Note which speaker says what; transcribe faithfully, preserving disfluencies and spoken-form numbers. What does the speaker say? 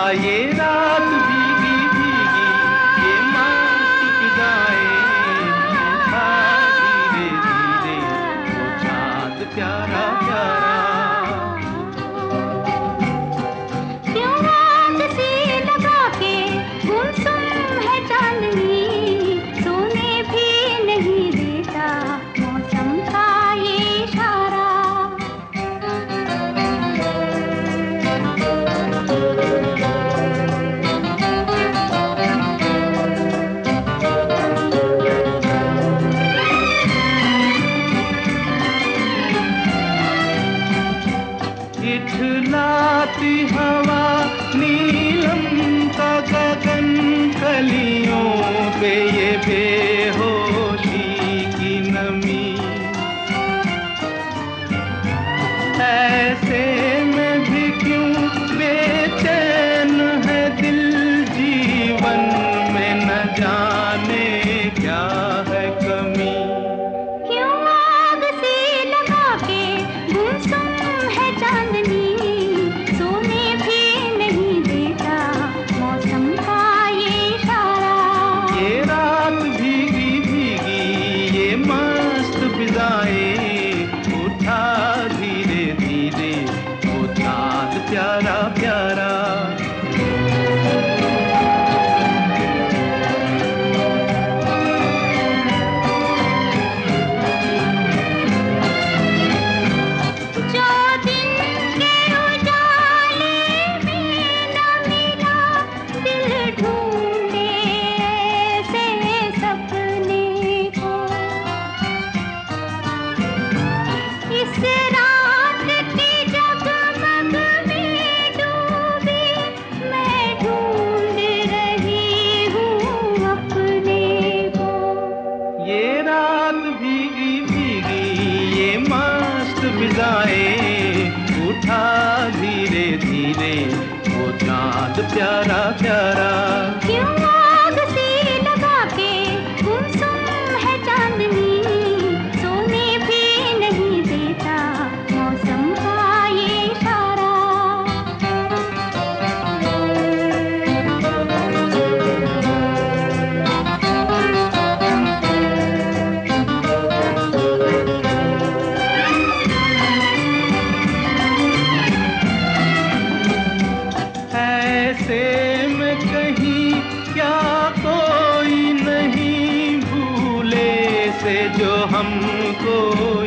Speaker 1: ये रात भीगी भीगी ये मस्त फिजाएं, उठा धीरे धीरे वो चाँद प्यारा प्यारा।
Speaker 2: क्यों आग सी लगा के गुमसुम है चांदनी, सोने भी नहीं देता मौसम का ये इशारा।
Speaker 1: इठलाती हवा नीलम का गगन, कलियों पे ये बेहोशी की नमी। ऐसे में भी क्यों बेचैन है दिल, जीवन में न जाने क्या है कमी।
Speaker 2: क्यों आग सी लगा के गुमसुम है चांदनी, सोने भी नहीं देता मौसम का ये इशारा।
Speaker 1: ये रात भीगी भीगी ये मस्त फिजाएं, उठा धीरे धीरे वो चाँद प्यारा प्यारा।
Speaker 2: जो दिन के उजाले में न मिला, दिल ढूंढे ऐसे सपने को। इस रात की जगमग में डूबी मैं ढूंढ रही हूँ अपने को।
Speaker 1: ये रात भीगी भीगी ये मस्त फिजाएं, उठा धीरे धीरे वो चाँद प्यारा प्यारा।
Speaker 2: क्यों आग सी लगा के गुमसुम है चांदनी, सोने भी नहीं देता मौसम का ये इशारा।
Speaker 1: ऐसे में कहीं क्या कोई नहीं भूले से जो हमको